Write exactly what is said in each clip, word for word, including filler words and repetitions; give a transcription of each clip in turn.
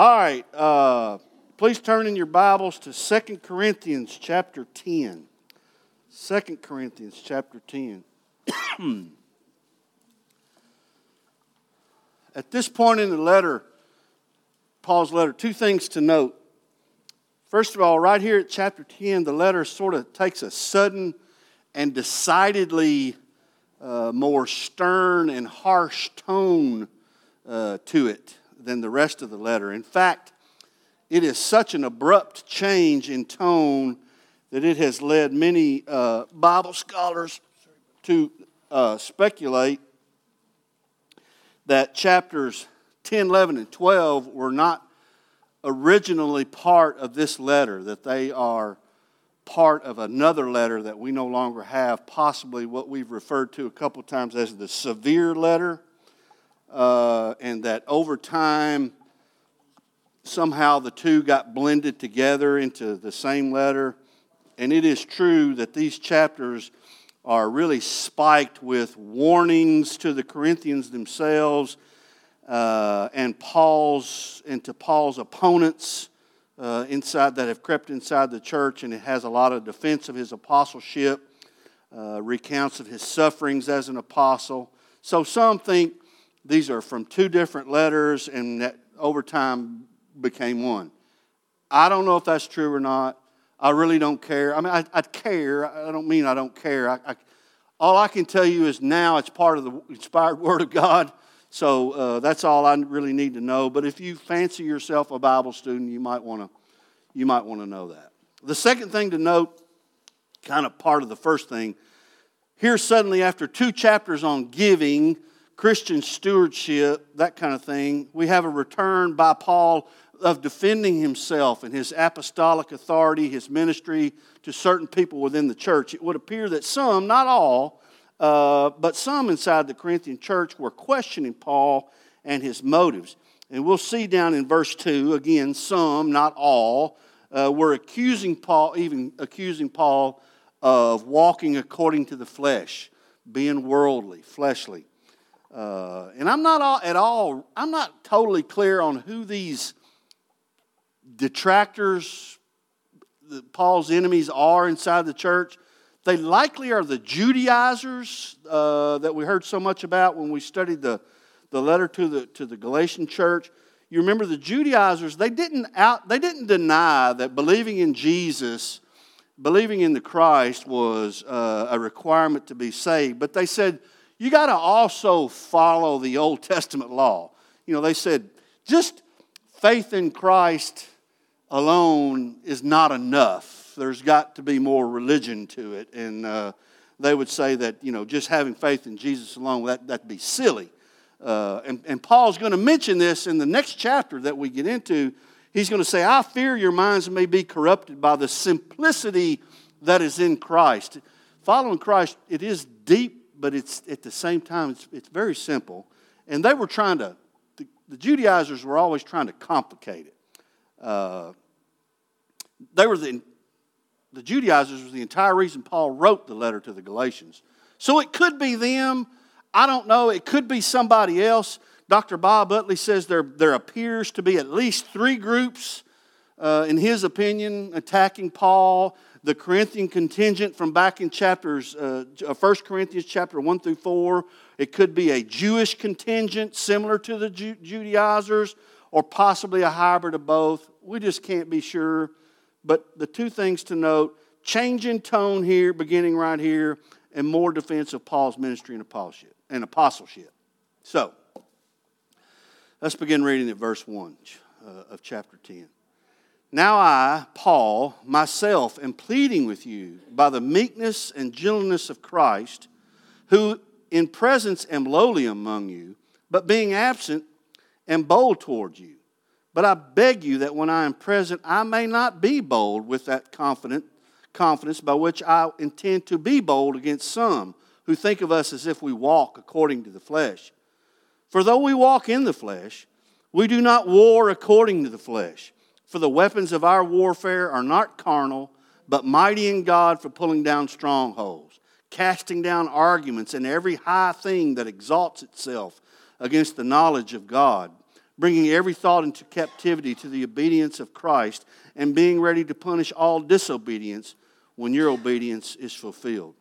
All right, uh, please turn in your Bibles to Second Corinthians chapter ten. Second Corinthians chapter ten. At this point in the letter, Paul's letter, two things to note. First of all, right here at chapter ten, the letter sort of takes a sudden and decidedly uh, more stern and harsh tone uh, to it than the rest of the letter. In fact, it is such an abrupt change in tone that it has led many uh, Bible scholars to uh, speculate that chapters ten, eleven, and twelve were not originally part of this letter, that they are part of another letter that we no longer have, possibly what we've referred to a couple times as the severe letter, uh, and that over time somehow the two got blended together into the same letter. And it is true that these chapters are really spiked with warnings to the Corinthians themselves uh, and Paul's and to Paul's opponents uh, inside that have crept inside the church, and it has a lot of defense of his apostleship, uh, recounts of his sufferings as an apostle. So some think these are from two different letters, and that over time became one. I don't know if that's true or not. I really don't care. I mean, I, I care. I don't mean I don't care. I, I, all I can tell you is now it's part of the inspired Word of God. So uh, that's all I really need to know. But if you fancy yourself a Bible student, you might want to you might want to know that. The second thing to note, kind of part of the first thing, here suddenly after two chapters on giving, Christian stewardship, that kind of thing, we have a return by Paul of defending himself and his apostolic authority, his ministry to certain people within the church. It would appear that some, not all, uh, but some inside the Corinthian church were questioning Paul and his motives. And we'll see down in verse two, again, some, not all, uh, were accusing Paul, even accusing Paul of walking according to the flesh, being worldly, fleshly. Uh, and I'm not all, at all, I'm not totally clear on who these detractors, the, Paul's enemies are inside the church. They likely are the Judaizers uh, that we heard so much about when we studied the, the letter to the to the Galatian church. You remember the Judaizers, they didn't out they didn't deny that believing in Jesus, believing in the Christ was uh, a requirement to be saved, but they said you got to also follow the Old Testament law. You know, they said just faith in Christ alone is not enough. There's got to be more religion to it. And uh, they would say that, you know, just having faith in Jesus alone, that, that'd be silly. Uh, and, and Paul's going to mention this in the next chapter that we get into. He's going to say, I fear your minds may be corrupted by the simplicity that is in Christ. Following Christ, it is deep, but it's at the same time, it's, it's very simple. And they were trying to, the, the Judaizers were always trying to complicate it. Uh, they were the, the Judaizers was the entire reason Paul wrote the letter to the Galatians. So it could be them. I don't know. It could be somebody else. Doctor Bob Utley says there, there appears to be at least three groups, uh, in his opinion, attacking Paul. The Corinthian contingent from back in chapters, uh, First Corinthians chapter one through four. It could be a Jewish contingent similar to the Ju- Judaizers, or possibly a hybrid of both. We just can't be sure. But the two things to note, change in tone here, beginning right here, and more defense of Paul's ministry and apostleship. And apostleship. So, let's begin reading at verse one uh, of chapter ten. Now I, Paul, myself am pleading with you by the meekness and gentleness of Christ, who in presence am lowly among you, but being absent am bold toward you. But I beg you that when I am present, I may not be bold with that confident confidence by which I intend to be bold against some who think of us as if we walk according to the flesh. For though we walk in the flesh, we do not war according to the flesh. For the weapons of our warfare are not carnal, but mighty in God for pulling down strongholds, casting down arguments and every high thing that exalts itself against the knowledge of God, bringing every thought into captivity to the obedience of Christ, and being ready to punish all disobedience when your obedience is fulfilled.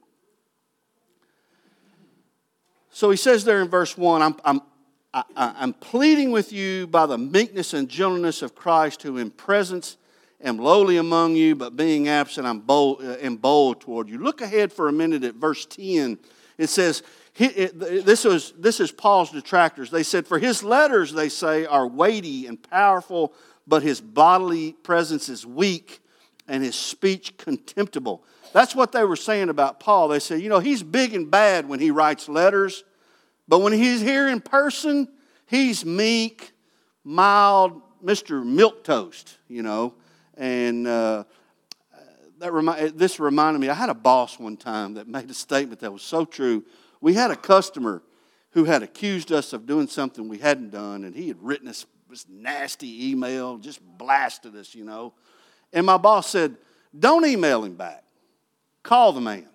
So he says there in verse one, I'm, I'm, I, I'm pleading with you by the meekness and gentleness of Christ, who in presence am lowly among you, but being absent I'm bold, uh, am bold toward you. Look ahead for a minute at verse ten. It says, he, it, this, was, this is Paul's detractors. They said, for his letters, they say, are weighty and powerful, but his bodily presence is weak and his speech contemptible. That's what they were saying about Paul. They said, you know, he's big and bad when he writes letters, but when he's here in person, he's meek, mild, Mister Milquetoast, you know. And uh, that remi- this reminded me, I had a boss one time that made a statement that was so true. We had a customer who had accused us of doing something we hadn't done, and he had written us this nasty email, just blasted us, you know. And my boss said, don't email him back. Call the man.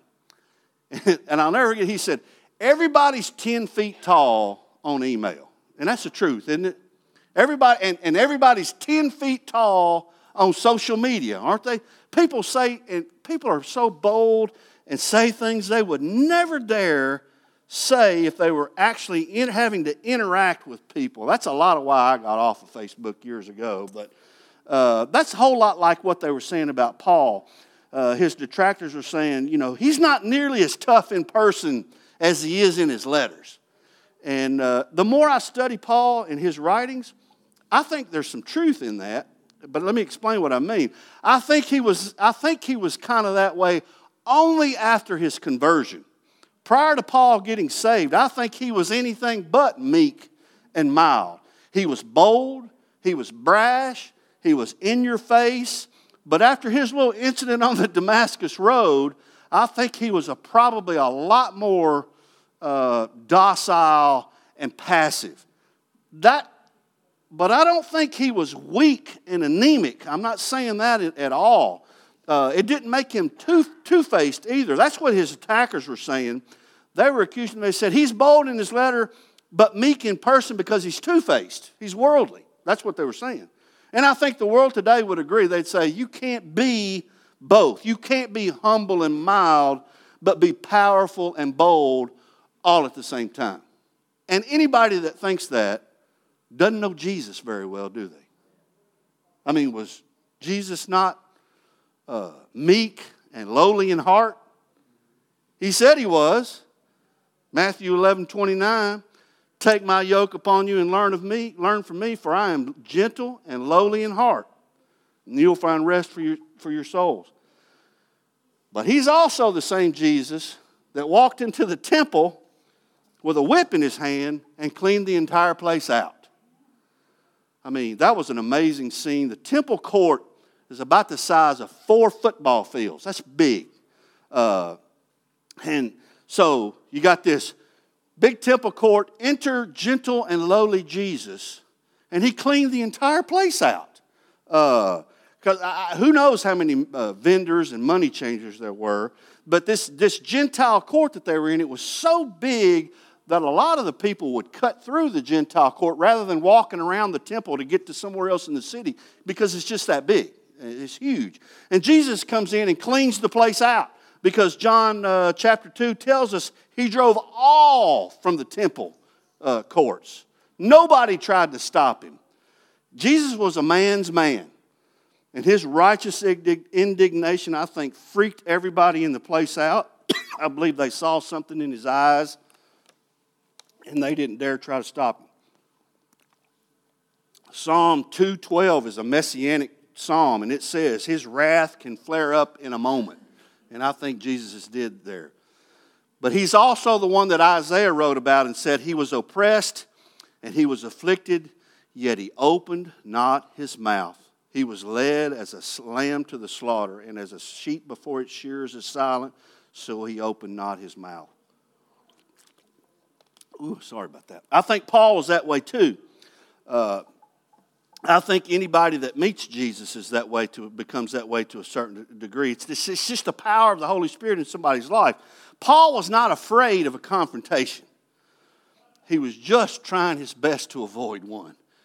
And I'll never forget, he said, everybody's ten feet tall on email. And that's the truth, isn't it? Everybody, and, and everybody's ten feet tall on social media, aren't they? People say, and people are so bold and say things they would never dare say if they were actually in having to interact with people. That's a lot of why I got off of Facebook years ago. But uh, that's a whole lot like what they were saying about Paul. Uh, his detractors were saying, you know, he's not nearly as tough in person as he is in his letters. And uh, the more I study Paul and his writings, I think there's some truth in that. But let me explain what I mean. I think he was, I think he was kind of that way only after his conversion. Prior to Paul getting saved, I think he was anything but meek and mild. He was bold, he was brash, he was in your face. But after his little incident on the Damascus Road, I think he was a, probably a lot more uh, docile and passive. That, but I don't think he was weak and anemic. I'm not saying that at all. Uh, it didn't make him two, two-faced either. That's what his attackers were saying. They were accusing him. They said, he's bold in his letter, but meek in person because he's two-faced. He's worldly. That's what they were saying. And I think the world today would agree. They'd say, you can't be both. You can't be humble and mild, but be powerful and bold all at the same time. And anybody that thinks that doesn't know Jesus very well, do they? I mean, was Jesus not uh, meek and lowly in heart? He said he was. Matthew eleven twenty-nine, take my yoke upon you and learn of me, learn from me, for I am gentle and lowly in heart, and you'll find rest for your, for your souls. But he's also the same Jesus that walked into the temple with a whip in his hand and cleaned the entire place out. I mean, that was an amazing scene. The temple court is about the size of four football fields. That's big. Uh, and so you got this big temple court, enter gentle and lowly Jesus, and he cleaned the entire place out. Because uh, who knows how many uh, vendors and money changers there were, but this, this Gentile court that they were in, it was so big that a lot of the people would cut through the Gentile court rather than walking around the temple to get to somewhere else in the city, because it's just that big. It's huge. And Jesus comes in and cleans the place out, because John uh, chapter two tells us he drove all from the temple uh, courts. Nobody tried to stop him. Jesus was a man's man. And his righteous indignation, I think, freaked everybody in the place out. I believe they saw something in his eyes, and they didn't dare try to stop him. Psalm two twelve is a messianic psalm, and it says his wrath can flare up in a moment. And I think Jesus did there. But he's also the one that Isaiah wrote about and said he was oppressed and he was afflicted, yet he opened not his mouth. He was led as a lamb to the slaughter, and as a sheep before its shearers is silent, so he opened not his mouth. Ooh, sorry about that. I think Paul was that way too. Uh, I think anybody that meets Jesus is that way to becomes that way to a certain degree. It's, this, it's just the power of the Holy Spirit in somebody's life. Paul was not afraid of a confrontation. He was just trying his best to avoid one.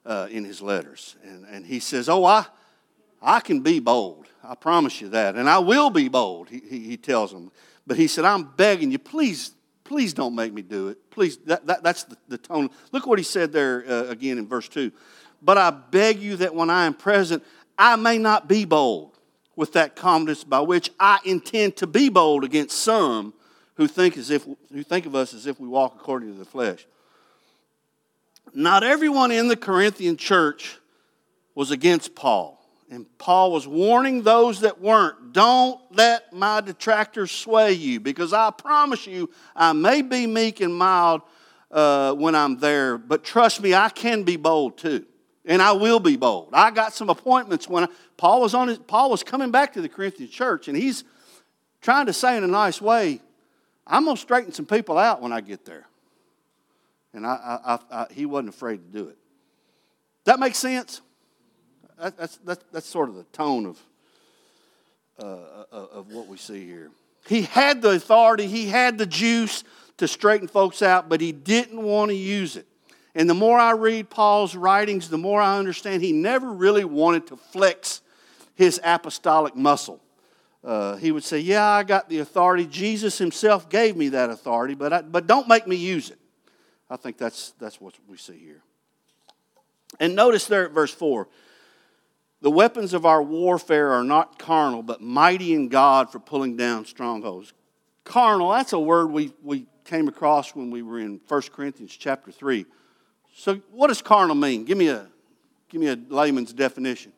uh, in his letters. And, and he says, oh, I, I can be bold. I promise you that. And I will be bold, he, he, he tells them. But he said, I'm begging you, please, please don't make me do it. Please, that, that, that's the, the tone. Look what he said there uh, again in verse two. But I beg you that when I am present, I may not be bold with that confidence by which I intend to be bold against some who think as if who think of us as if we walk according to the flesh. Not everyone in the Corinthian church was against Paul. And Paul was warning those that weren't, don't let my detractors sway you, because I promise you I may be meek and mild uh, when I'm there, but trust me, I can be bold too. And I will be bold. I got some appointments when I, Paul was on his, Paul was coming back to the Corinthian church, and he's trying to say in a nice way, I'm going to straighten some people out when I get there. And I, I, I, I, he wasn't afraid to do it. That makes sense? That, that's, that's, that's sort of the tone of, uh, of what we see here. He had the authority, he had the juice to straighten folks out, but he didn't want to use it. And the more I read Paul's writings, the more I understand he never really wanted to flex his apostolic muscle. Uh, he would say, yeah, I got the authority. Jesus himself gave me that authority, but, I, but don't make me use it. I think that's, that's what we see here. And notice there at verse four, the weapons of our warfare are not carnal, but mighty in God for pulling down strongholds. Carnal, that's a word we, we came across when we were in First Corinthians chapter three. So what does carnal mean? Give me a, give me a layman's definition.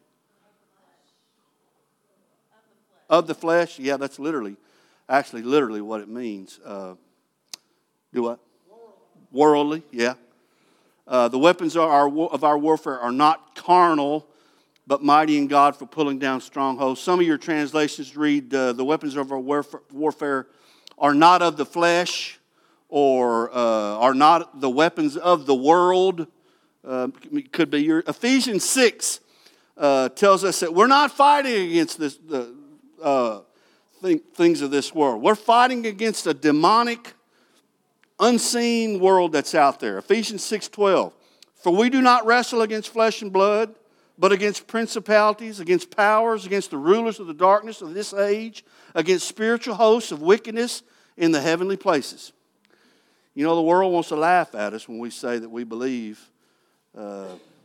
Of the flesh? Yeah, that's literally, actually literally what it means. Uh, do what? Worldly, yeah. Uh, the weapons of our, of our warfare are not carnal, but mighty in God for pulling down strongholds. Some of your translations read, uh, the weapons of our warfare are not of the flesh, or uh, are not the weapons of the world. Uh, could be your Ephesians six uh, tells us that we're not fighting against this, the uh, thing, things of this world. We're fighting against a demonic, unseen world that's out there. Ephesians six twelve. For we do not wrestle against flesh and blood, but against principalities, against powers, against the rulers of the darkness of this age, against spiritual hosts of wickedness in the heavenly places. You know, the world wants to laugh at us when we say that we believe uh,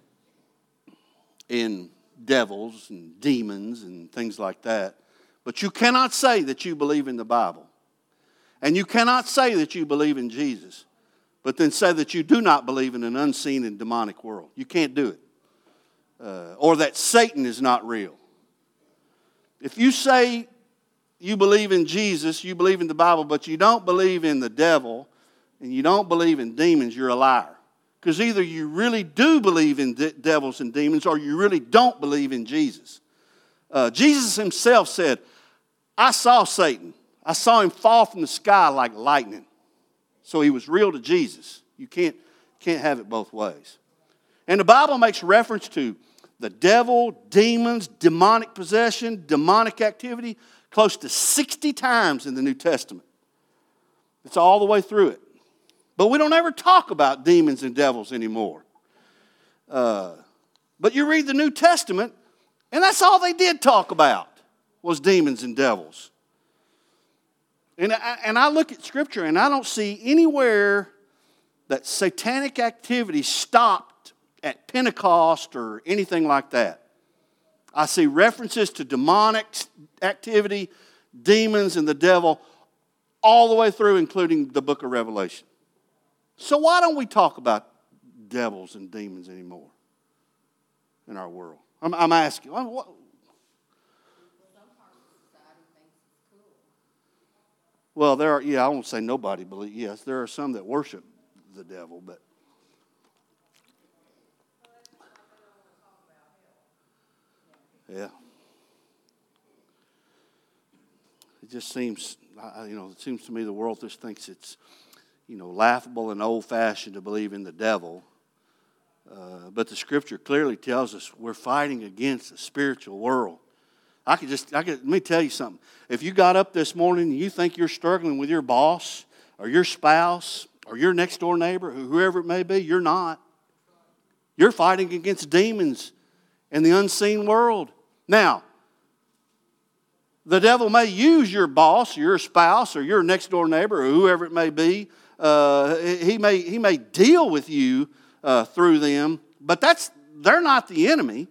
in devils and demons and things like that. But you cannot say that you believe in the Bible. And you cannot say that you believe in Jesus, but then say that you do not believe in an unseen and demonic world. You can't do it. Uh, or that Satan is not real. If you say you believe in Jesus, you believe in the Bible, but you don't believe in the devil, and you don't believe in demons, you're a liar. Because either you really do believe in de- devils and demons, or you really don't believe in Jesus. Uh, Jesus himself said, I saw Satan. I saw him fall from the sky like lightning. So he was real to Jesus. You can't, can't have it both ways. And the Bible makes reference to the devil, demons, demonic possession, demonic activity, close to sixty times in the New Testament. It's all the way through it. But we don't ever talk about demons and devils anymore. Uh, but you read the New Testament, and that's all they did talk about was demons and devils. And I, and I look at Scripture, and I don't see anywhere that satanic activity stopped at Pentecost or anything like that. I see references to demonic activity, demons, and the devil all the way through, including the book of Revelation. So why don't we talk about devils and demons anymore in our world? I'm, I'm asking. What? Well, there are, yeah, I won't say nobody believes. Yes, there are some that worship the devil, but yeah. It just seems, you know, it seems to me the world just thinks it's, you know, laughable and old-fashioned to believe in the devil. Uh, but the Scripture clearly tells us we're fighting against a spiritual world. I could just, I could, let me tell you something. If you got up this morning and you think you're struggling with your boss or your spouse or your next door neighbor, whoever it may be, you're not. You're fighting against demons and the unseen world. Now, the devil may use your boss, your spouse, or your next door neighbor, or whoever it may be. Uh, he may he may deal with you uh, through them, but that's they're not the enemy.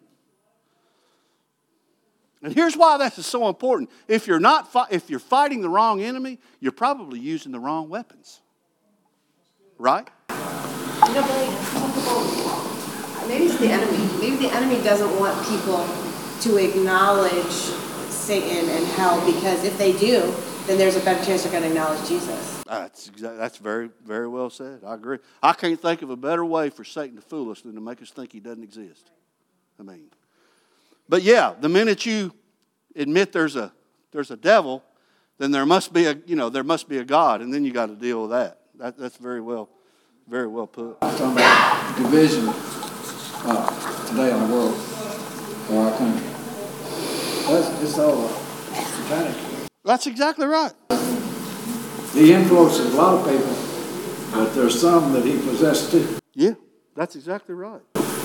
And here's why this is so important. If you're not fi- if you're fighting the wrong enemy, you're probably using the wrong weapons. Right? You know, but maybe it's the enemy. Maybe the enemy doesn't want people to acknowledge Satan and hell, because if they do, then there's a better chance they're going to acknowledge Jesus. That's exactly, that's very, very well said. I agree. I can't think of a better way for Satan to fool us than to make us think he doesn't exist. I mean, but yeah, the minute you admit there's a there's a devil, then there must be a you know there must be a God, and then you got to deal with that. That that's very well, very well put. I'm talking about division uh, today in the world for our country. That's, it's all satanic. That's exactly right. He influences a lot of people, but there's some that he possessed too. Yeah, that's exactly right.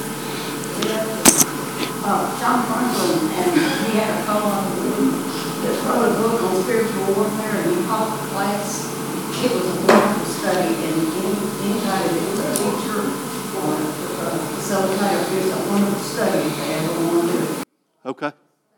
Uh, John Franklin, and he had a fellow on the room that wrote a book on spiritual warfare, and he taught the class. It was a wonderful study, and any, anybody that was a teacher or a facilitator, it's a wonderful study if they ever want to do it. Okay.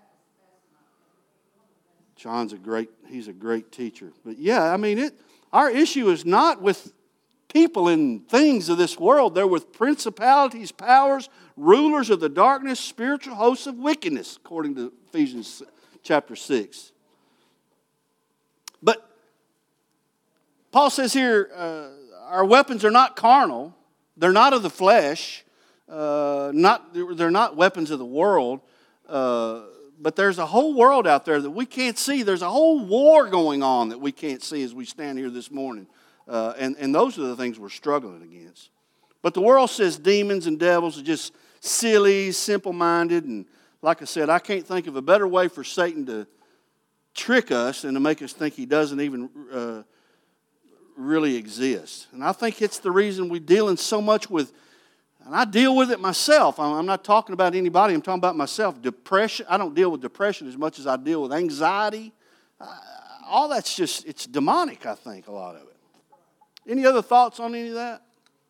John's a great, he's a great teacher. But yeah, I mean, it. Our issue is not with people and things of this world. They're with principalities, powers, rulers of the darkness, spiritual hosts of wickedness, according to Ephesians chapter six. But Paul says here, uh, our weapons are not carnal. They're not of the flesh. Uh, not They're not weapons of the world. Uh, but there's a whole world out there that we can't see. There's a whole war going on that we can't see as we stand here this morning. Uh, and, and those are the things we're struggling against. But the world says demons and devils are just silly, simple-minded. And like I said, I can't think of a better way for Satan to trick us and to make us think he doesn't even uh, really exist. And I think it's the reason we're dealing so much with, and I deal with it myself. I'm not talking about anybody. I'm talking about myself. Depression. I don't deal with depression as much as I deal with anxiety. Uh, all that's just, it's demonic, I think, a lot of it. Any other thoughts on any of that?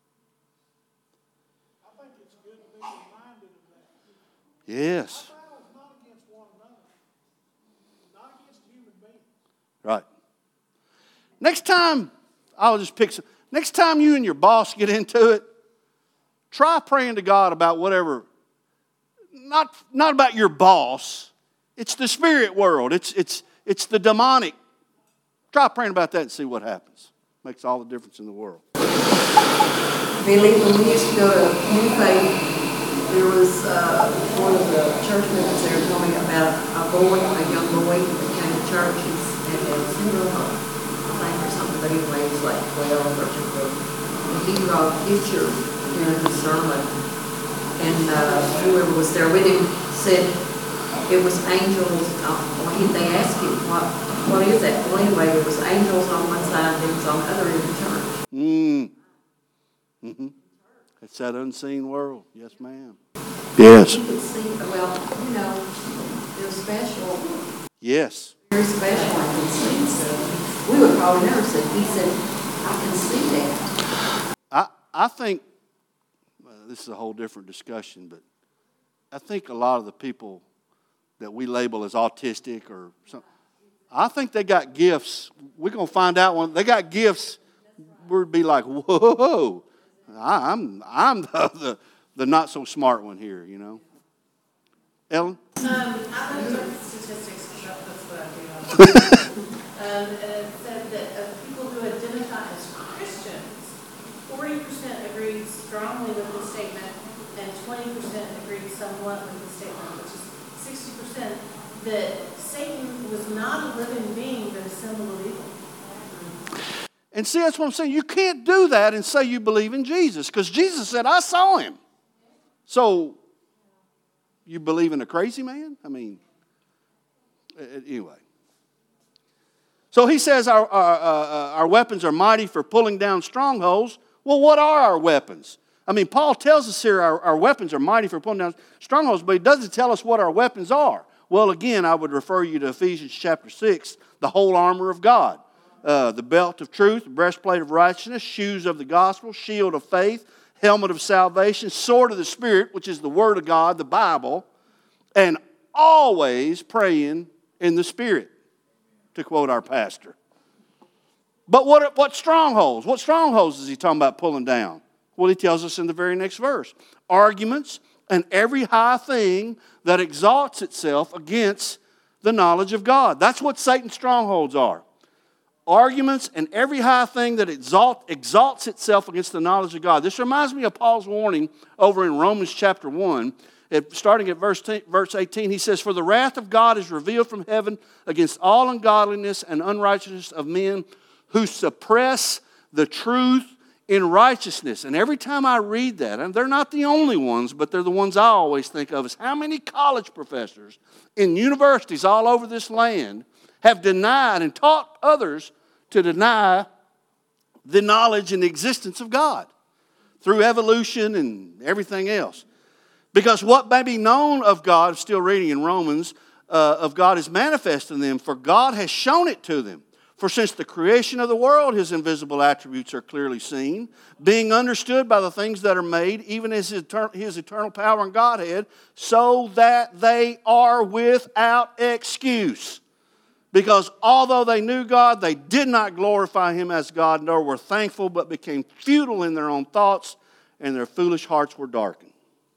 I think it's good to be reminded of that. Yes. Our battle is not against one another, not against human beings. Right. Next time, I'll just pick some. Next time you and your boss get into it, try praying to God about whatever, not, not about your boss. It's the spirit world. It's, it's, it's the demonic. Try praying about that and see what happens. Makes all the difference in the world. Billy, when we used to go to New Faith, there was uh, one of the church members there told me about a boy, a young boy that came to church and, and had syndrome, I think, or something, but anyway, he was like twelve or thirteen. And he wrote a picture during the sermon, and uh, whoever was there with him said it was angels. Uh, well, he, they asked him, what, what is that? Well, anyway, there was angels on one side and there was on the other in the church. Mm. Mm-hmm. It's that unseen world. Yes, ma'am. Yes. You could see, well, you know, they're special. Yes. Very special. I can see stuff. We would probably never say, he said, I can see that. I, I think, uh, this is a whole different discussion, but I think a lot of the people that we label as autistic or something, I think they got gifts. We're going to find out when they got gifts. We'd be like, whoa, I'm I'm the, the, the not so smart one here, you know. Ellen? Um, I looked at statistics, that's what I do. um, and it said that of people who identify as Christians, forty percent agreed strongly with the statement, and twenty percent agreed somewhat with the statement, which is sixty percent, that Satan was not a living being, but a symbol of evil. And see, that's what I'm saying. You can't do that and say you believe in Jesus, because Jesus said, I saw him. So, you believe in a crazy man? I mean, anyway. So he says our, our, uh, our weapons are mighty for pulling down strongholds. Well, what are our weapons? I mean, Paul tells us here our, our weapons are mighty for pulling down strongholds, but he doesn't tell us what our weapons are. Well, again, I would refer you to Ephesians chapter six, the whole armor of God. Uh, the belt of truth, the breastplate of righteousness, shoes of the gospel, shield of faith, helmet of salvation, sword of the Spirit, which is the Word of God, the Bible, and always praying in the Spirit, to quote our pastor. But what, what strongholds? What strongholds is he talking about pulling down? Well, he tells us in the very next verse. Arguments and every high thing that exalts itself against the knowledge of God. That's what Satan's strongholds are. Arguments and every high thing that exalt, exalts itself against the knowledge of God. This reminds me of Paul's warning over in Romans chapter one. It, starting at verse, verse eighteen, he says, "For the wrath of God is revealed from heaven against all ungodliness and unrighteousness of men who suppress the truth in righteousness." And every time I read that, and they're not the only ones, but they're the ones I always think of, is how many college professors in universities all over this land have denied and taught others to deny the knowledge and the existence of God through evolution and everything else. Because what may be known of God, still reading in Romans, uh, of God is manifest in them, for God has shown it to them. For since the creation of the world, his invisible attributes are clearly seen, being understood by the things that are made, even as his eternal, his eternal power and Godhead, so that they are without excuse. Because although they knew God, they did not glorify him as God, nor were thankful, but became futile in their own thoughts, and their foolish hearts were darkened.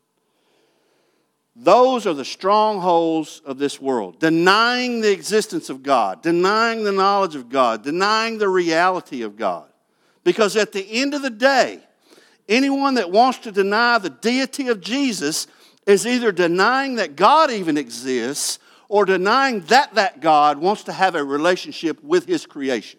Those are the strongholds of this world. Denying the existence of God, denying the knowledge of God, denying the reality of God. Because at the end of the day, anyone that wants to deny the deity of Jesus is either denying that God even exists or denying that that God wants to have a relationship with his creation.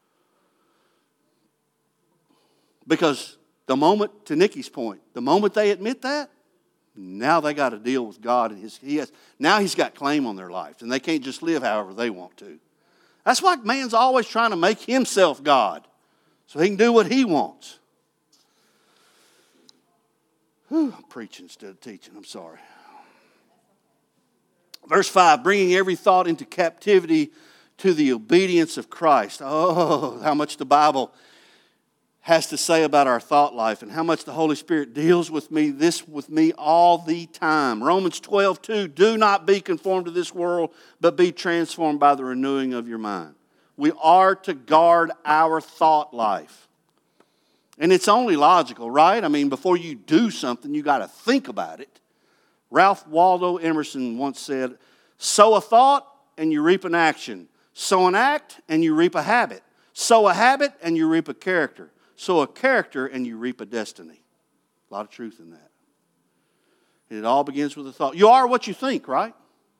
Because the moment, to Nikki's point, the moment they admit that, now they got to deal with God. And his, he has, now he's got claim on their life. And they can't just live however they want to. That's why man's always trying to make himself God. So he can do what he wants. Whew, I'm preaching instead of teaching. I'm sorry. Verse five, bringing every thought into captivity to the obedience of Christ. Oh, how much the Bible has to say about our thought life and how much the Holy Spirit deals with me, this with me all the time. Romans twelve two, do not be conformed to this world, but be transformed by the renewing of your mind. We are to guard our thought life. And it's only logical, right? I mean, before you do something, you got to think about it. Ralph Waldo Emerson once said, sow a thought and you reap an action. Sow an act and you reap a habit. Sow a habit and you reap a character. Sow a character and you reap a destiny. A lot of truth in that. And it all begins with a thought. You are what you think, right?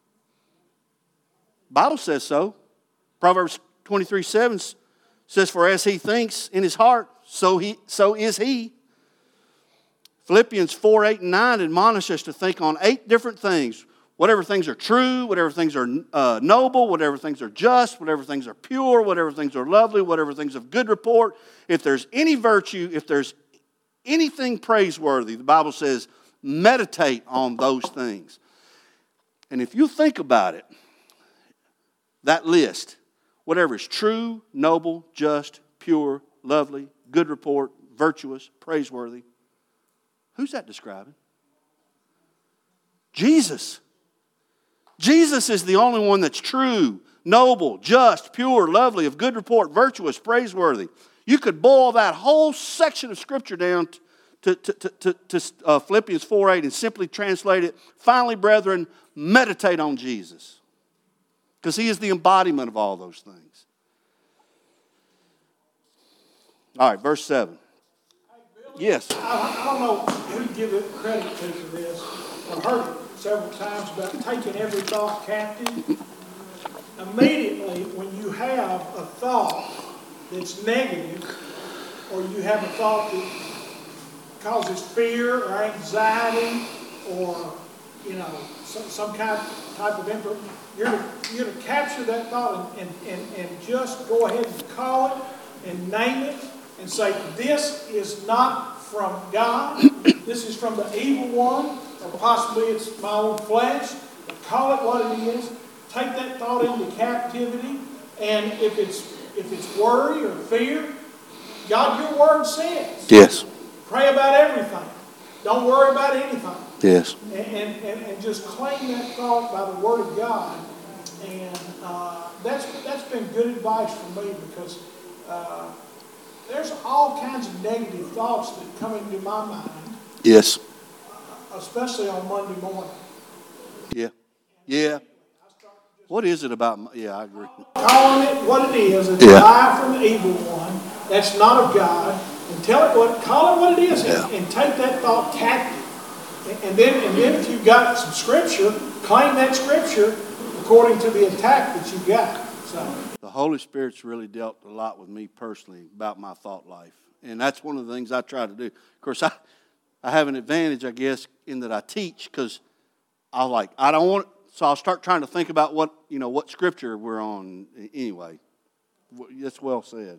The Bible says so. Proverbs twenty-three seven says, for as he thinks in his heart, so he so is he. Philippians four, eight, and nine admonish us to think on eight different things. Whatever things are true, whatever things are uh, noble, whatever things are just, whatever things are pure, whatever things are lovely, whatever things of good report. If there's any virtue, if there's anything praiseworthy, the Bible says, meditate on those things. And if you think about it, that list, whatever is true, noble, just, pure, lovely, good report, virtuous, praiseworthy, who's that describing? Jesus. Jesus is the only one that's true, noble, just, pure, lovely, of good report, virtuous, praiseworthy. You could boil that whole section of Scripture down to, to, to, to, to uh, Philippians four eight and simply translate it, finally, brethren, meditate on Jesus. Because he is the embodiment of all those things. All right, verse seven. Yes. I, I don't know who to give it credit to for this. I've heard it several times about taking every thought captive. Immediately, when you have a thought that's negative, or you have a thought that causes fear or anxiety, or you know some, some kind of type of input, you're to, you're to capture that thought and, and, and, and just go ahead and call it and name it and say, this is not from God. This is from the evil one, or possibly it's my own flesh. But call it what it is. Take that thought into captivity. And if it's if it's worry or fear, God, your word says. Yes. Pray about everything. Don't worry about anything. Yes. And, and, and, and just claim that thought by the word of God. And uh, that's that's been good advice for me, because uh, there's all kinds of negative thoughts that come into my mind. Yes. Especially on Monday morning. Yeah. Yeah. What is it about? Yeah, I agree. Calling it what it is, it's Yeah. a lie from the evil one. That's not of God. And tell it what, call it what it is, Yeah. and, and take that thought captive. And, and then, and then if you've got some scripture, claim that scripture according to the attack that you got. So the Holy Spirit's really dealt a lot with me personally about my thought life, and that's one of the things I try to do. Of course, I I have an advantage, I guess, in that I teach, because I like I don't want. So I'll start trying to think about what, you know, what scripture we're on anyway. That's well said.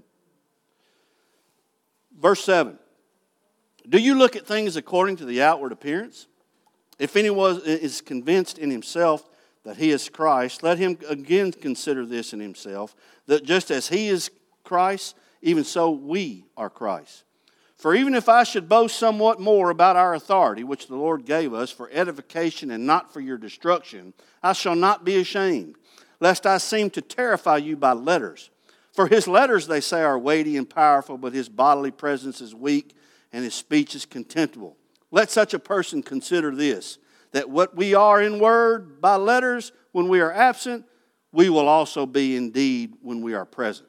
Verse seven. Do you look at things according to the outward appearance? If anyone is convinced in himself that he is Christ, let him again consider this in himself, that just as he is Christ, even so we are Christ. For even if I should boast somewhat more about our authority, which the Lord gave us for edification and not for your destruction, I shall not be ashamed, lest I seem to terrify you by letters. For his letters, they say, are weighty and powerful, but his bodily presence is weak, and his speech is contemptible. Let such a person consider this, that what we are in word by letters when we are absent, we will also be indeed when we are present.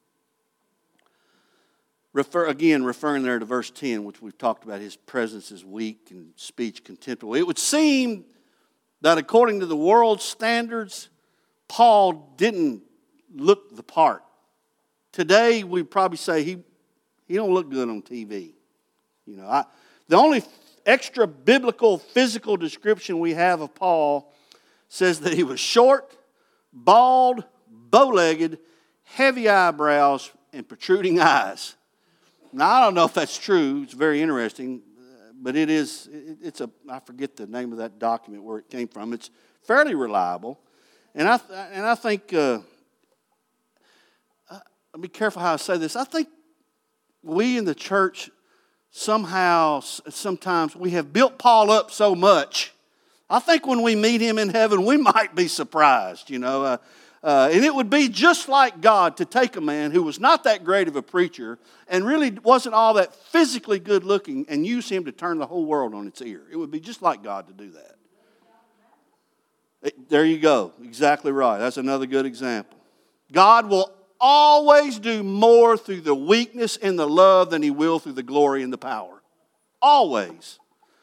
Refer, again, referring there to verse ten, which we've talked about, his presence is weak and speech contemptible. It would seem that according to the world's standards, Paul didn't look the part. Today, we'd probably say he, he don't look good on T V. You know, I, the only extra biblical physical description we have of Paul says that he was short, bald, bow-legged, heavy eyebrows, and protruding eyes. Now, I don't know if that's true. It's very interesting, but it is, it, it's a, I forget the name of that document where it came from. It's fairly reliable. And I, and I think, uh, I'll be careful how I say this. I think we in the church somehow, sometimes, we have built Paul up so much. I think when we meet him in heaven, we might be surprised, you know. Uh, Uh, and it would be just like God to take a man who was not that great of a preacher and really wasn't all that physically good looking and use him to turn the whole world on its ear. It would be just like God to do that. It, there you go. Exactly right. That's another good example. God will always do more through the weakness and the love than he will through the glory and the power. Always.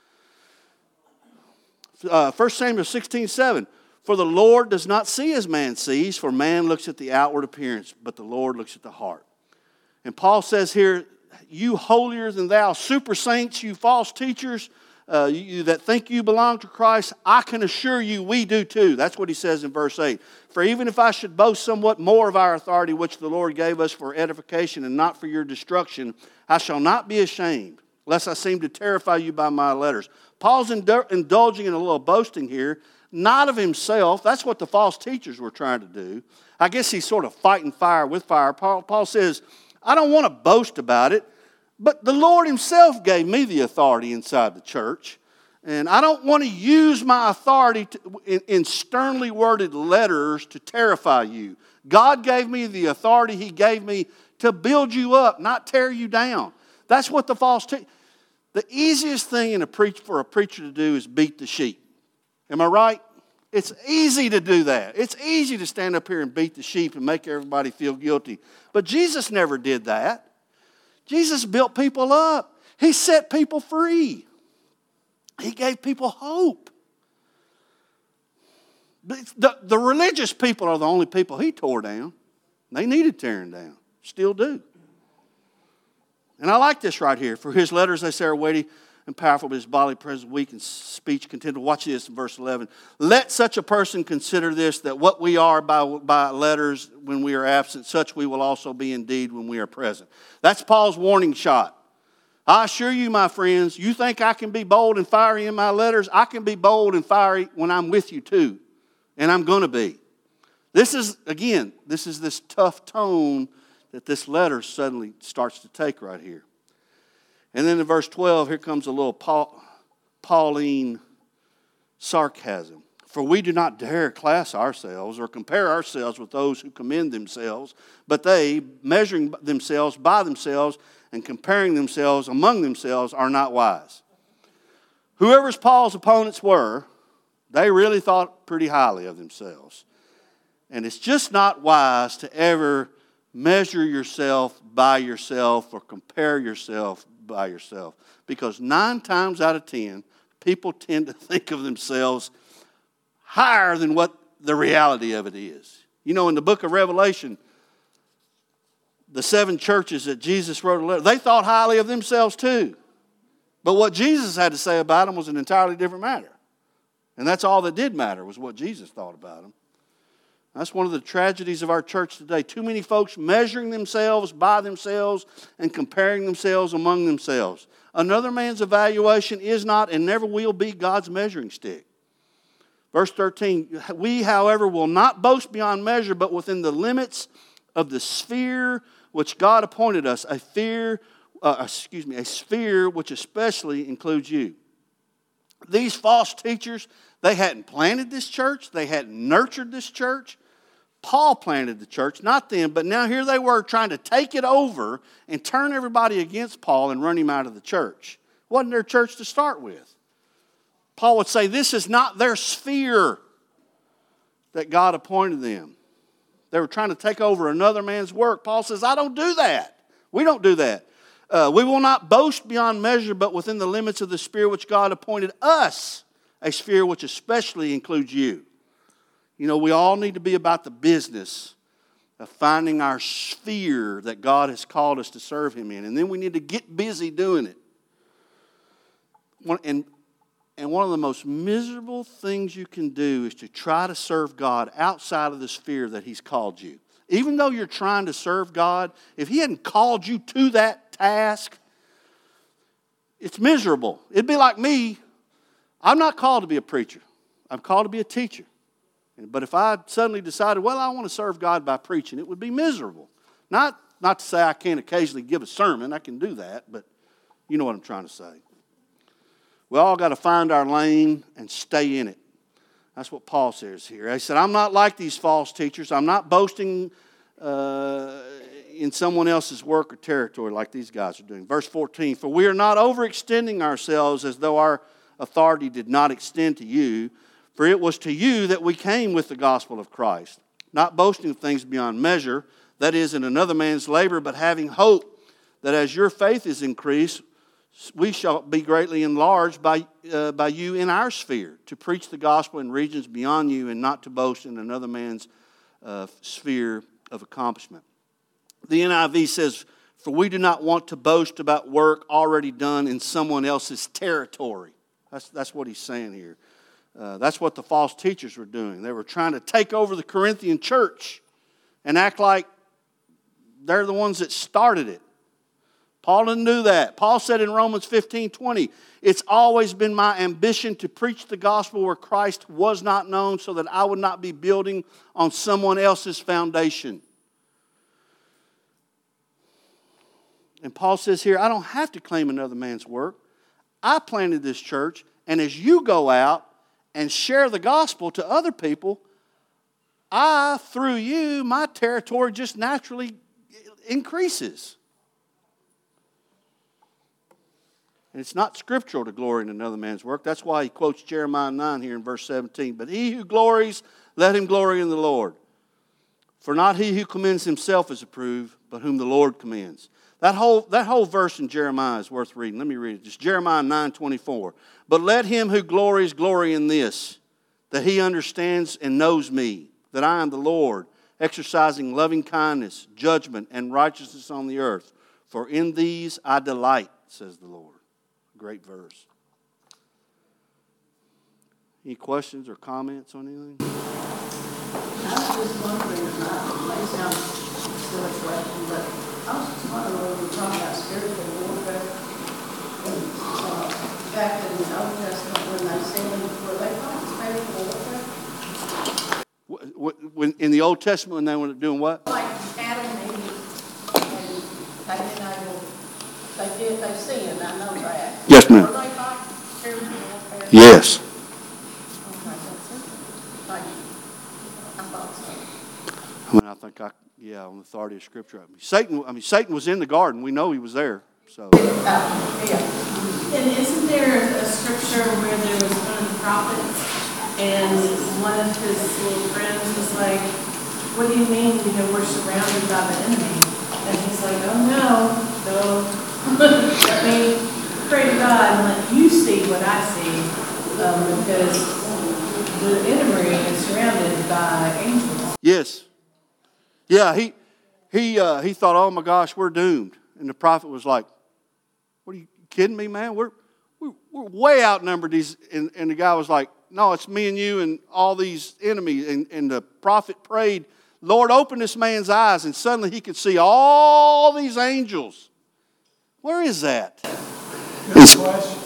Uh, First Samuel sixteen seven. For the Lord does not see as man sees, for man looks at the outward appearance, but the Lord looks at the heart. And Paul says here, you holier than thou, super saints, you false teachers, uh, you that think you belong to Christ, I can assure you we do too. That's what he says in verse eight. For even if I should boast somewhat more of our authority, which the Lord gave us for edification and not for your destruction, I shall not be ashamed, lest I seem to terrify you by my letters. Paul's indulging in a little boasting here, not of himself. That's what the false teachers were trying to do. I guess he's sort of fighting fire with fire. Paul, Paul says, I don't want to boast about it, but the Lord himself gave me the authority inside the church. And I don't want to use my authority to, in, in sternly worded letters to terrify you. God gave me the authority he gave me to build you up, not tear you down. That's what the false teachers... The easiest thing in a preach, for a preacher to do is beat the sheep. Am I right? It's easy to do that. It's easy to stand up here and beat the sheep and make everybody feel guilty. But Jesus never did that. Jesus built people up. He set people free. He gave people hope. The, the religious people are the only people he tore down. They needed tearing down. Still do. And I like this right here. For his letters, they say, are weighty and powerful, but his bodily presence weak and speech contemptible. Watch this in verse eleven. Let such a person consider this, that what we are by, by letters when we are absent, such we will also be indeed when we are present. That's Paul's warning shot. I assure you, my friends, you think I can be bold and fiery in my letters? I can be bold and fiery when I'm with you too. And I'm going to be. This is, again, this is this tough tone that this letter suddenly starts to take right here. And then in verse twelve, here comes a little Paul, Pauline sarcasm. For we do not dare class ourselves or compare ourselves with those who commend themselves, but they, measuring themselves by themselves and comparing themselves among themselves, are not wise. Whoever Paul's opponents were, they really thought pretty highly of themselves. And it's just not wise to ever measure yourself by yourself or compare yourself by yourself. Because nine times out of ten, people tend to think of themselves higher than what the reality of it is. You know, in the book of Revelation, the seven churches that Jesus wrote a letter, they thought highly of themselves too. But what Jesus had to say about them was an entirely different matter. And that's all that did matter, was what Jesus thought about them. That's one of the tragedies of our church today. Too many folks measuring themselves by themselves and comparing themselves among themselves. Another man's evaluation is not and never will be God's measuring stick. Verse thirteen, we, however, will not boast beyond measure, but within the limits of the sphere which God appointed us, a fear, uh, excuse me, a sphere which especially includes you. These false teachers, they hadn't planted this church, they hadn't nurtured this church. Paul planted the church, not them, but now here they were trying to take it over and turn everybody against Paul and run him out of the church. It wasn't their church to start with. Paul would say this is not their sphere that God appointed them. They were trying to take over another man's work. Paul says, I don't do that. We don't do that. Uh, we will not boast beyond measure, but within the limits of the sphere which God appointed us, a sphere which especially includes you. You know, we all need to be about the business of finding our sphere that God has called us to serve Him in. And then we need to get busy doing it. And And one of the most miserable things you can do is to try to serve God outside of the sphere that He's called you. Even though you're trying to serve God, if He hadn't called you to that task, it's miserable. It'd be like me. I'm not called to be a preacher. I'm called to be a teacher. But if I suddenly decided, well, I want to serve God by preaching, it would be miserable. Not, not to say I can't occasionally give a sermon. I can do that, but you know what I'm trying to say. We all got to find our lane and stay in it. That's what Paul says here. He said, I'm not like these false teachers. I'm not boasting uh, in someone else's work or territory like these guys are doing. Verse fourteen, for we are not overextending ourselves as though our authority did not extend to you. For it was to you that we came with the gospel of Christ, not boasting of things beyond measure, that is, in another man's labor, but having hope that as your faith is increased, we shall be greatly enlarged by, uh, by you in our sphere, to preach the gospel in regions beyond you and not to boast in another man's uh, sphere of accomplishment. The N I V says, for we do not want to boast about work already done in someone else's territory. That's, that's what he's saying here. Uh, that's what the false teachers were doing. They were trying to take over the Corinthian church and act like they're the ones that started it. Paul didn't do that. Paul said in Romans fifteen twenty, it's always been my ambition to preach the gospel where Christ was not known so that I would not be building on someone else's foundation. And Paul says here, I don't have to claim another man's work. I planted this church, and as you go out and share the gospel to other people, I, through you, my territory just naturally increases. And it's not scriptural to glory in another man's work. That's why he quotes Jeremiah nine here in verse seventeen. But he who glories, let him glory in the Lord. For not he who commends himself is approved, but whom the Lord commends. That whole, that whole verse in Jeremiah is worth reading. Let me read it. Just Jeremiah nine twenty-four. But let him who glories glory in this, that he understands and knows me, that I am the Lord, exercising loving kindness, judgment, and righteousness on the earth. For in these I delight, says the Lord. Great verse. Any questions or comments on anything? I was just wondering, and I may sound silly question, but I was just wondering when we were talking about spiritual warfare, fact that in the Old Testament, when they sinned, were they participating in warfare? When, in the Old Testament, when they were doing what? Like Adam and Eve, and they didn't able, they did, they sinned, I know that. Yes, ma'am. Were they fighting spiritual warfare? Yes. Okay, that's it. Like, I thought so. I mean, I think I, yeah, on the authority of Scripture. I mean, Satan, I mean, Satan was in the garden. We know he was there. So. Uh, yeah. And isn't there a scripture where there was one of the prophets, and one of his little friends was like, "What do you mean? You know, we're surrounded by the enemy?" And he's like, "Oh no, no. Let me pray to God and let you see what I see, um, because the enemy is surrounded by angels." Yes. Yeah. He he uh, he thought, "Oh my gosh, we're doomed," and the prophet was like, "What are you kidding me, man? We're we're, we're way outnumbered." These and, and the guy was like, "No, it's me and you and all these enemies." And, and the prophet prayed, "Lord, open this man's eyes," and suddenly he could see all these angels. Where is that? Good question.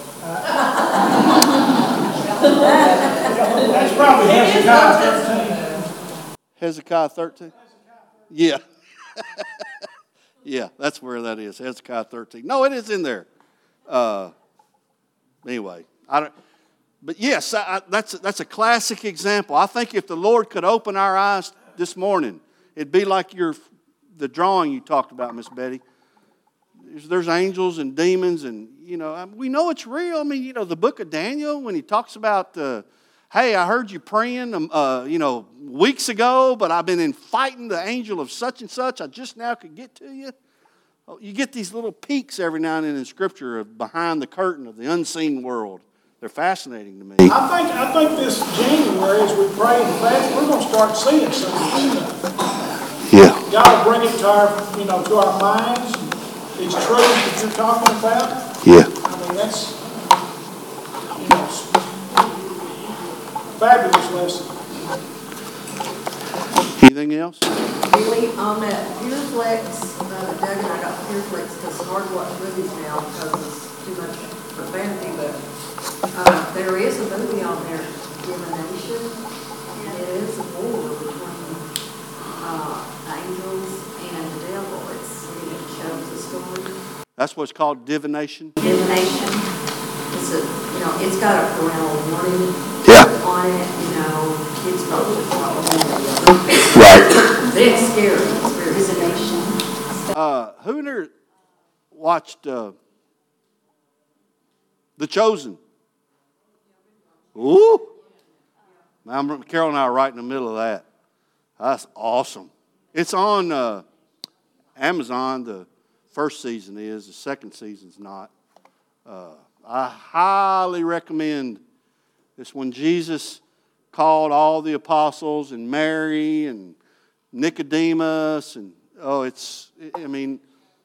That's probably Hezekiah thirteen. Hezekiah thirteen. Yeah. Yeah, that's where that is. Hezekiah thirteen. No, it is in there. Uh, anyway, I don't. But yes, I, I, that's that's a classic example. I think if the Lord could open our eyes this morning, it'd be like your the drawing you talked about, Miss Betty. There's, there's angels and demons, and you know I mean, we know it's real. I mean, you know, the book of Daniel when he talks about, uh, hey, I heard you praying, um, uh, you know, weeks ago, but I've been in fighting the angel of such and such. I just now could get to you. You get these little peeks every now and then in Scripture of behind the curtain of the unseen world. They're fascinating to me. I think I think this January, as we pray and fast, we're going to start seeing some of this. Yeah. God will bring it to our, you know, to our minds. These truths that you're talking about. Yeah. I mean, that's, you know, fabulous lesson. Anything else? Really, on that Pureflex, uh, Doug and I got Pureflex because it's hard to watch movies now because it's too much profanity, but uh, there is a movie on there, Divination, and it is a war between uh, angels and the devil. It's, it shows the story. That's what's called divination? Divination. It's a, you know, it's got a parental warning Yeah. on it, you know, kids probably probably. Right. But it's scary. It's very divination. Uh, who in there watched uh, The Chosen? Ooh. Man, Carol and I are right in the middle of that. That's awesome. It's on uh, Amazon. The first season is. The second season's not. Uh, I highly recommend this. When Jesus called all the apostles and Mary and Nicodemus and oh, it's I mean,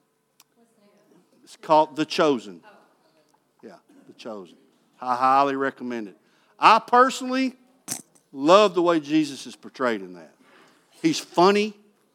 it's called The Chosen. Yeah, The Chosen. I highly recommend it. I personally love the way Jesus is portrayed in that. He's funny.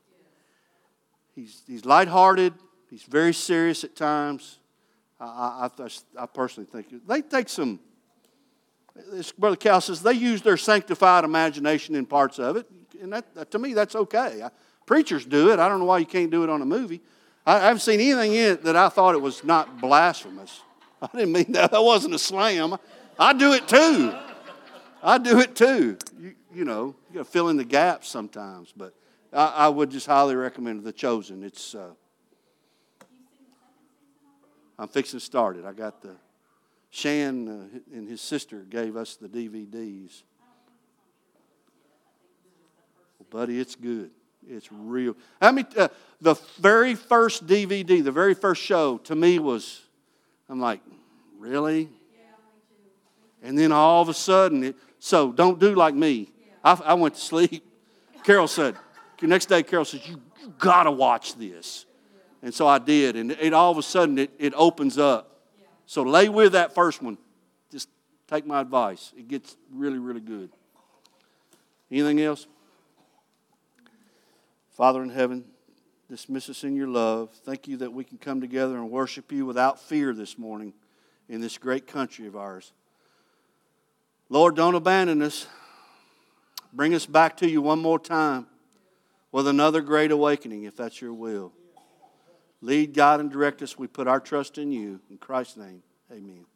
He's he's lighthearted. He's very serious at times. I, I, I personally think they take some, as Brother Cal says, they use their sanctified imagination in parts of it. And that, to me, that's okay. I, preachers do it. I don't know why you can't do it on a movie. I, I haven't seen anything in it that I thought it was not blasphemous. I didn't mean that. That wasn't a slam. I do it too. I do it too. You, you know, you got to fill in the gaps sometimes. But I, I would just highly recommend The Chosen. It's... Uh, I'm fixing to start it. I got the, Shan uh, and his sister gave us the D V Ds. Well, buddy, it's good. It's real. I mean, uh, the very first D V D, the very first show, to me was, I'm like, really? And then all of a sudden, it, so don't do like me. I, I went to sleep. Carol said, the next day, Carol says, you, you got to watch this. And so I did, and it all of a sudden it, it opens up. So lay with that first one. Just take my advice. It gets really, really good. Anything else? Father in heaven, dismiss us in your love. Thank you that we can come together and worship you without fear this morning in this great country of ours. Lord, don't abandon us. Bring us back to you one more time with another great awakening, if that's your will. Lead, guide, and direct us. We put our trust in you. In Christ's name, amen.